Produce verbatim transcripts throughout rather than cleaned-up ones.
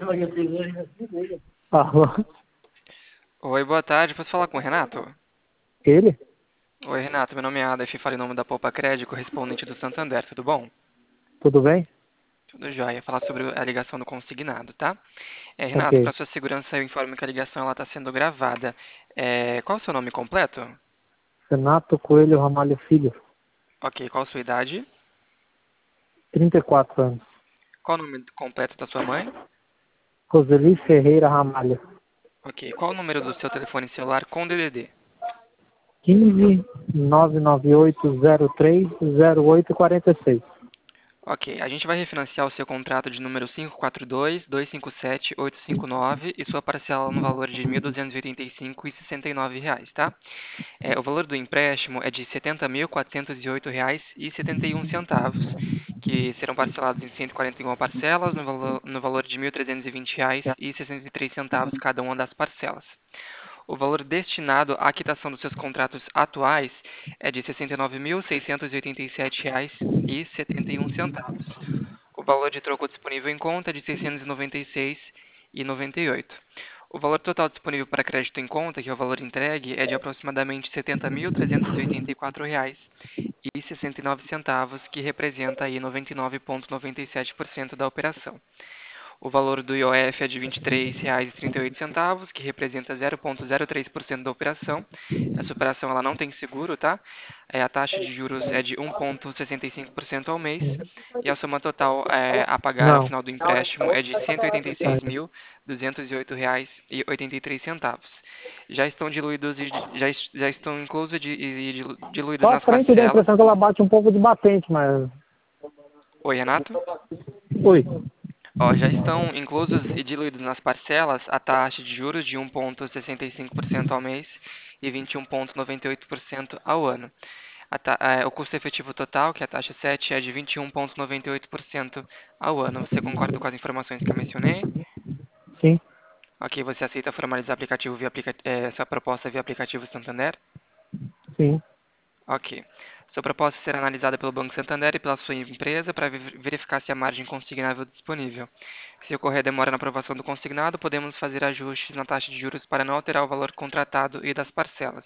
Alô? Oi, boa tarde. Posso falar com o Renato? Ele? Oi, Renato. Meu nome é Adaf, falo em nome da Poupa Crédito, correspondente do Santander. Tudo bom? Tudo bem? Tudo jóia. Falar sobre a ligação do consignado, tá? É, Ok. Renato, para sua segurança, eu informo que a ligação ela está sendo gravada. É, qual o seu nome completo? Renato Coelho Ramalho Filho, Ok, qual a sua idade? trinta e quatro anos. Qual o nome completo da sua mãe? Roseli Ferreira Ramalho. Ok, qual o número do seu telefone celular com D D D? quinze, nove nove oito, zero três, zero oito quatro seis. Ok, a gente vai refinanciar o seu contrato de número cinco quatro dois, dois cinco sete, oito cinco nove e sua parcela no valor de mil duzentos e oitenta e cinco reais e sessenta e nove centavos, tá? É, o valor do empréstimo é de setenta mil quatrocentos e oito reais e setenta e um centavos, que serão parcelados em cento e quarenta e uma parcelas no valor, no valor de mil trezentos e vinte reais e sessenta e três centavos cada uma das parcelas. O valor destinado à quitação dos seus contratos atuais é de sessenta e nove mil seiscentos e oitenta e sete reais e setenta e um centavos. O valor de troco disponível em conta é de seiscentos e noventa e seis reais e noventa e oito centavos. O valor total disponível para crédito em conta, que é o valor entregue, é de aproximadamente setenta mil trezentos e oitenta e quatro reais e sessenta e nove centavos, que representa aí noventa e nove vírgula noventa e sete por cento da operação. O valor do I O F é de vinte e três reais e trinta e oito centavos, que representa zero vírgula zero três por cento da operação. Essa operação ela não tem seguro, tá? É, a taxa de juros é de um vírgula sessenta e cinco por cento ao mês. E a soma total é, a pagar ao Não. final do empréstimo é de cento e oitenta e seis É. mil duzentos e oito reais e oitenta e três centavos. Já estão diluídos e já, es- já estão inclusos e di- e dilu- diluídos Só a nas frente dá a parcelas. impressão que ela bate um pouco de batente, mas... Oi, Renato? Oi. Ó, já estão inclusos e diluídos nas parcelas a taxa de juros de um vírgula sessenta e cinco por cento ao mês e vinte e um vírgula noventa e oito por cento ao ano. A ta- eh, o custo efetivo total, que é a taxa sete, é de vinte e um vírgula noventa e oito por cento ao ano. Você concorda com as informações que eu mencionei? Sim, Ok, você aceita formalizar aplicativo via aplica eh, essa proposta via aplicativo Santander? sim. Ok. Sua proposta será analisada pelo Banco Santander e pela sua empresa para ver- verificar se há margem consignável disponível. Se ocorrer demora na aprovação do consignado, podemos fazer ajustes na taxa de juros para não alterar o valor contratado e das parcelas.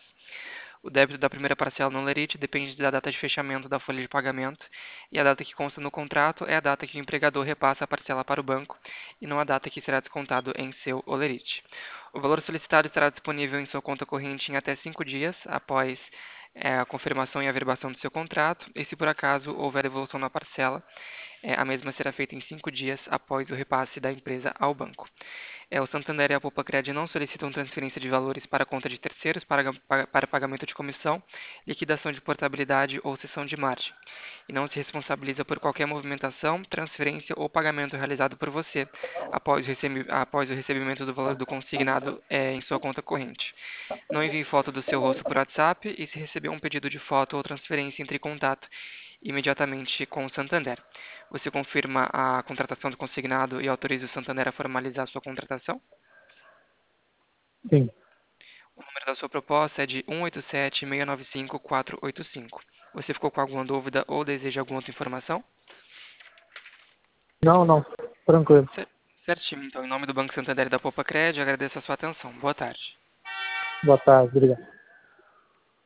O débito da primeira parcela no Lerite depende da data de fechamento da folha de pagamento, e a data que consta no contrato é a data que o empregador repassa a parcela para o banco, e não a data que será descontado em seu Olerite. O valor solicitado estará disponível em sua conta corrente em até cinco dias após é, a confirmação e averbação do seu contrato, e se por acaso houver evolução na parcela, é, a mesma será feita em cinco dias após o repasse da empresa ao banco. É, o Santander e a Poupa-Cred não solicitam transferência de valores para a conta de terceiros para, para, para pagamento de comissão, liquidação de portabilidade ou cessão de margem, e não se responsabiliza por qualquer movimentação, transferência ou pagamento realizado por você após o, recebi- após o recebimento do valor do consignado é, em sua conta corrente. Não envie foto do seu rosto por WhatsApp e, se receber um pedido de foto ou transferência, entre em contato imediatamente com o Santander. Você confirma a contratação do consignado e autoriza o Santander a formalizar sua contratação? Sim. O número da sua proposta é de um oito sete, seis nove cinco, quatro oito cinco. Você ficou com alguma dúvida ou deseja alguma outra informação? Não, não. Tranquilo. Cer- Certinho, então, em nome do Banco Santander e da Poupa Cred, agradeço a sua atenção. Boa tarde. Boa tarde, obrigado.